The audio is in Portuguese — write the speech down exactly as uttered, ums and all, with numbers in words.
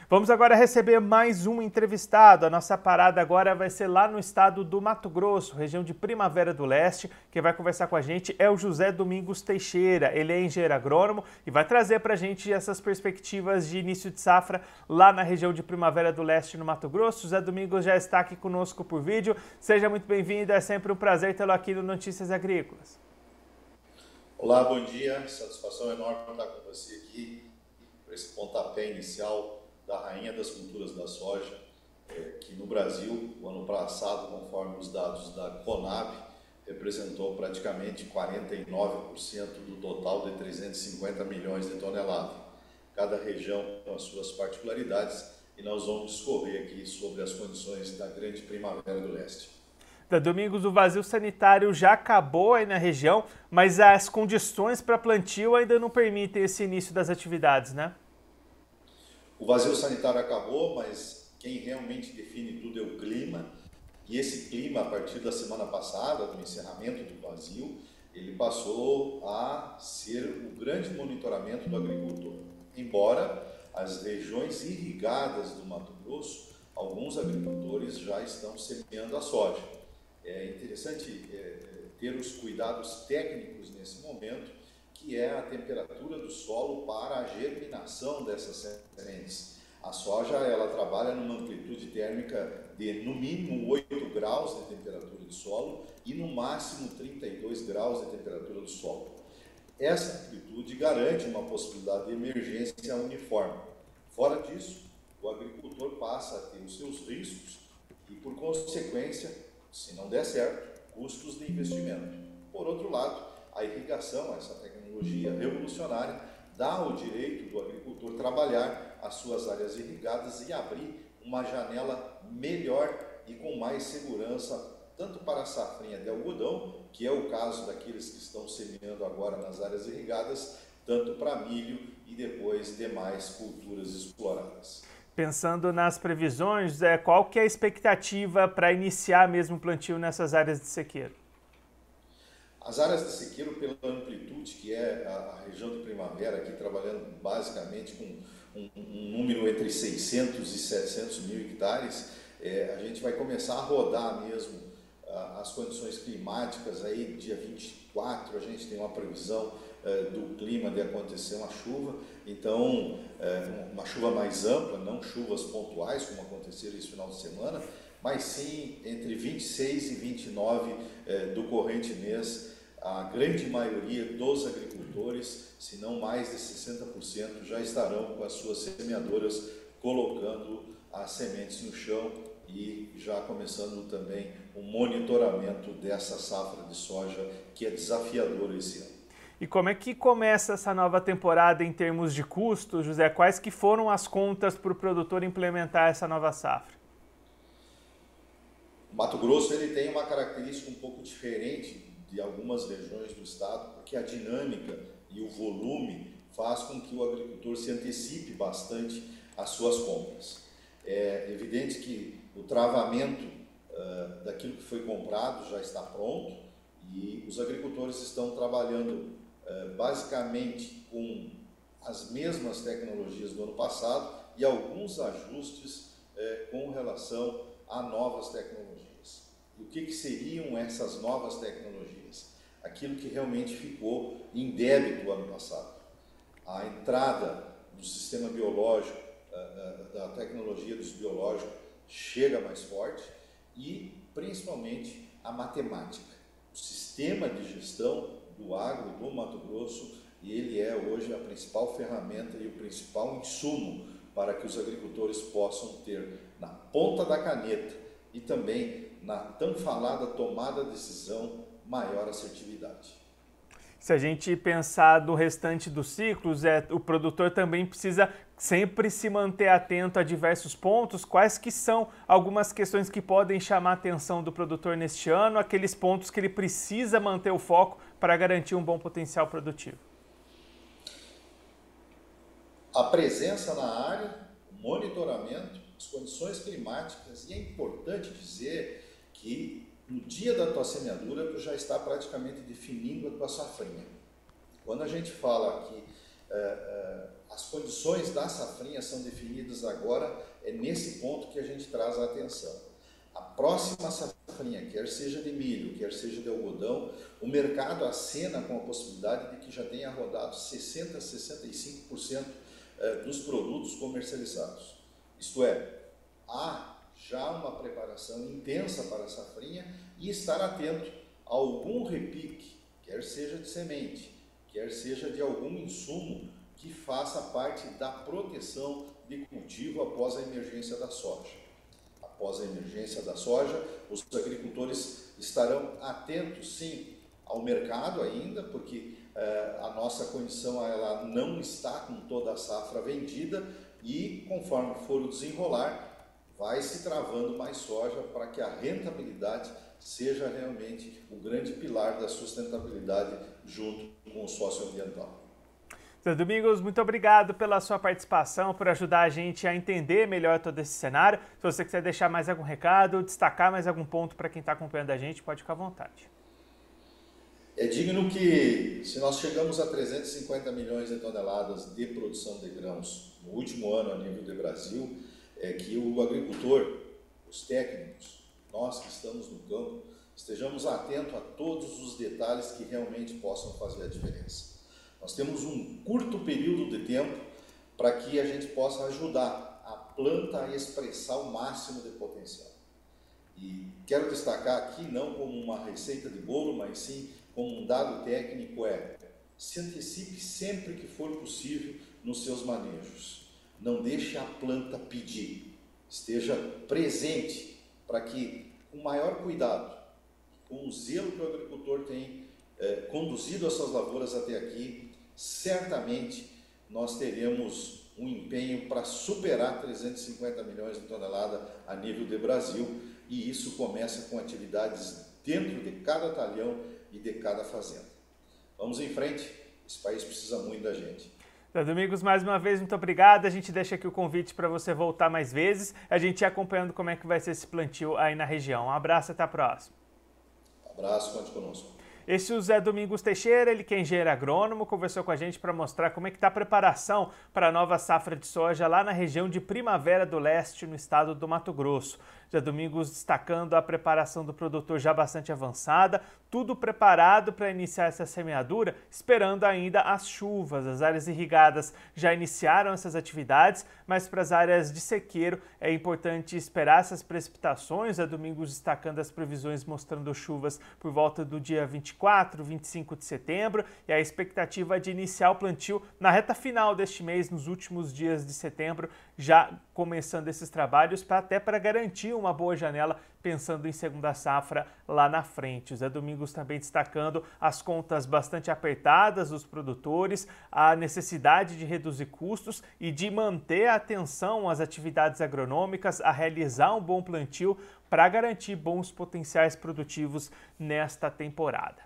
Vamos agora receber mais um entrevistado. A nossa parada agora vai ser lá no estado do Mato Grosso, região de Primavera do Leste. Quem vai conversar com a gente é o José Domingos Teixeira. Ele é engenheiro agrônomo e vai trazer para a gente essas perspectivas de início de safra lá na região de Primavera do Leste, no Mato Grosso. José Domingos já está aqui conosco por vídeo. Seja muito bem-vindo, é sempre um prazer tê-lo aqui no Notícias Agrícolas. Olá, bom dia. Satisfação enorme estar com você aqui para esse pontapé inicial da rainha das culturas da soja, é, que no Brasil, o ano passado, conforme os dados da Conab, representou praticamente quarenta e nove por cento do total de trezentos e cinquenta milhões de toneladas. Cada região com as suas particularidades e nós vamos discorrer aqui sobre as condições da grande Primavera do Leste. Domingos, o vazio sanitário já acabou aí na região, mas as condições para plantio ainda não permitem esse início das atividades, né? O vazio sanitário acabou, mas quem realmente define tudo é o clima. E esse clima, a partir da semana passada, do encerramento do vazio, ele passou a ser o grande monitoramento do agricultor. Embora as regiões irrigadas do Mato Grosso, alguns agricultores já estão semeando a soja. É interessante é, ter os cuidados técnicos nesse momento, que é a temperatura do solo para a germinação dessas sementes. A soja ela trabalha numa amplitude térmica de no mínimo oito graus de temperatura do solo e no máximo trinta e dois graus de temperatura do solo. Essa amplitude garante uma possibilidade de emergência uniforme. Fora disso, o agricultor passa a ter os seus riscos e, por consequência, se não der certo, custos de investimento. Por outro lado, a irrigação, essa tecnologia revolucionária, dá o direito do agricultor trabalhar as suas áreas irrigadas e abrir uma janela melhor e com mais segurança, tanto para a safrinha de algodão, que é o caso daqueles que estão semeando agora nas áreas irrigadas, tanto para milho e depois demais culturas exploradas. Pensando nas previsões, José, qual que é a expectativa para iniciar mesmo o plantio nessas áreas de sequeiro? As áreas de sequeiro, pela amplitude, que é a região de Primavera, aqui trabalhando basicamente com um, um número entre seiscentos e setecentos mil hectares, é, a gente vai começar a rodar mesmo a, as condições climáticas. Aí, dia vinte e quatro, a gente tem uma previsão é, do clima de acontecer uma chuva, então, é, uma chuva mais ampla, não chuvas pontuais, como aconteceram esse final de semana, mas sim entre vinte e seis e vinte e nove é, do corrente mês. A grande maioria dos agricultores, se não mais de sessenta por cento, já estarão com as suas semeadoras colocando as sementes no chão e já começando também o monitoramento dessa safra de soja que é desafiadora esse ano. E como é que começa essa nova temporada em termos de custos, José? Quais que foram as contas para o produtor implementar essa nova safra? O Mato Grosso ele tem uma característica um pouco diferente de algumas regiões do estado, porque a dinâmica e o volume faz com que o agricultor se antecipe bastante às suas compras. É evidente que o travamento uh, daquilo que foi comprado já está pronto e os agricultores estão trabalhando uh, basicamente com as mesmas tecnologias do ano passado e alguns ajustes uh, com relação a novas tecnologias. E o que, que seriam essas novas tecnologias? Aquilo que realmente ficou em débito ano passado. A entrada do sistema biológico, da tecnologia dos biológicos, chega mais forte e, principalmente, a matemática. O sistema de gestão do agro do Mato Grosso, ele é hoje a principal ferramenta e o principal insumo para que os agricultores possam ter na ponta da caneta e também na tão falada tomada de decisão, maior assertividade. Se a gente pensar do restante dos ciclos, é, o produtor também precisa sempre se manter atento a diversos pontos. Quais que são algumas questões que podem chamar a atenção do produtor neste ano, aqueles pontos que ele precisa manter o foco para garantir um bom potencial produtivo? A presença na área, o monitoramento, as condições climáticas, e é importante dizer que no dia da tua semeadura tu já está praticamente definindo a tua safrinha. Quando a gente fala que é, é, as condições da safrinha são definidas agora, é nesse ponto que a gente traz a atenção. A próxima safrinha, quer seja de milho, quer seja de algodão, o mercado acena com a possibilidade de que já tenha rodado sessenta, sessenta e cinco por cento dos produtos comercializados. Isto é, há já uma preparação intensa para a safrinha e estar atento a algum repique, quer seja de semente, quer seja de algum insumo que faça parte da proteção de cultivo após a emergência da soja. Após a emergência da soja, os agricultores estarão atentos, sim, ao mercado ainda, porque eh, a nossa condição ela não está com toda a safra vendida e, conforme for o desenrolar, vai se travando mais soja para que a rentabilidade seja realmente o grande pilar da sustentabilidade junto com o socioambiental. Zé Domingos, muito obrigado pela sua participação, por ajudar a gente a entender melhor todo esse cenário. Se você quiser deixar mais algum recado, destacar mais algum ponto para quem está acompanhando a gente, pode ficar à vontade. É digno que, se nós chegamos a trezentos e cinquenta milhões de toneladas de produção de grãos no último ano a nível do Brasil, é que o agricultor, os técnicos, nós que estamos no campo, estejamos atentos a todos os detalhes que realmente possam fazer a diferença. Nós temos um curto período de tempo para que a gente possa ajudar a planta a expressar o máximo de potencial. E quero destacar aqui, não como uma receita de bolo, mas sim como um dado técnico, é: se antecipe sempre que for possível nos seus manejos. Não deixe a planta pedir. Esteja presente para que, com maior cuidado, com o zelo que o agricultor tem eh, conduzido essas lavouras até aqui, certamente nós teremos um empenho para superar trezentos e cinquenta milhões de toneladas a nível de Brasil, e isso começa com atividades dentro de cada talhão e de cada fazenda. Vamos em frente, esse país precisa muito da gente. Zé Domingos, mais uma vez, muito obrigado. A gente deixa aqui o convite para você voltar mais vezes, a gente ir acompanhando como é que vai ser esse plantio aí na região. Um abraço, até a próxima. Um abraço, conte conosco. Esse é o Zé Domingos Teixeira, ele que é engenheiro agrônomo, conversou com a gente para mostrar como é que está a preparação para a nova safra de soja lá na região de Primavera do Leste, no estado do Mato Grosso. Zé Domingos destacando a preparação do produtor já bastante avançada, tudo preparado para iniciar essa semeadura, esperando ainda as chuvas. As áreas irrigadas já iniciaram essas atividades, mas para as áreas de sequeiro é importante esperar essas precipitações. Zé Domingos destacando as previsões mostrando chuvas por volta do dia vinte e quatro, vinte e cinco de setembro, e a expectativa é de iniciar o plantio na reta final deste mês, nos últimos dias de setembro, já começando esses trabalhos, pra, até para garantir uma boa janela, pensando em segunda safra lá na frente. O Zé Domingos também destacando as contas bastante apertadas dos produtores, a necessidade de reduzir custos e de manter a atenção às atividades agronômicas, a realizar um bom plantio para garantir bons potenciais produtivos nesta temporada.